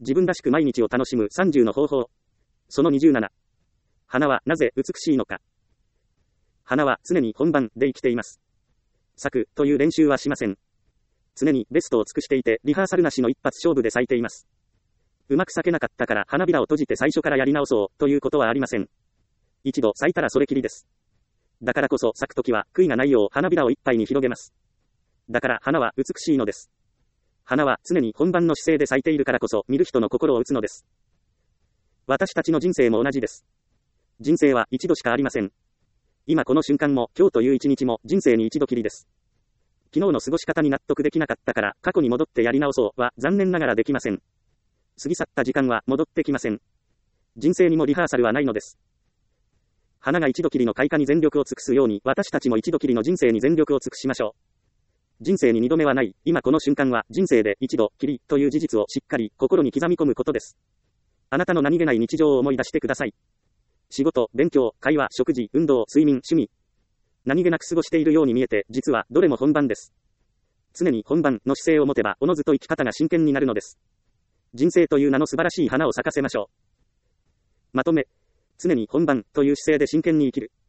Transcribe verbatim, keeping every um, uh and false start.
自分らしく毎日を楽しむさんじゅうの方法。そのにじゅうなな。花はなぜ美しいのか。花は常に本番で生きています。咲くという練習はしません。常にベストを尽くしていて、リハーサルなしの一発勝負で咲いています。うまく咲けなかったから花びらを閉じて最初からやり直そうということはありません。一度咲いたらそれきりです。だからこそ咲くときは悔いがないよう花びらをいっぱいに広げます。だから花は美しいのです。花は常に本番の姿勢で咲いているからこそ見る人の心を打つのです。私たちの人生も同じです。人生は一度しかありません。今この瞬間も今日という一日も人生に一度きりです。昨日の過ごし方に納得できなかったから過去に戻ってやり直そうは残念ながらできません。過ぎ去った時間は戻ってきません。人生にもリハーサルはないのです。花が一度きりの開花に全力を尽くすように私たちも一度きりの人生に全力を尽くしましょう。人生に二度目はない、今この瞬間は人生で一度きりという事実をしっかり心に刻み込むことです。あなたの何気ない日常を思い出してください。仕事、勉強、会話、食事、運動、睡眠、趣味。何気なく過ごしているように見えて、実はどれも本番です。常に本番の姿勢を持てば、おのずと生き方が真剣になるのです。人生という名の素晴らしい花を咲かせましょう。まとめ。常に本番という姿勢で真剣に生きる。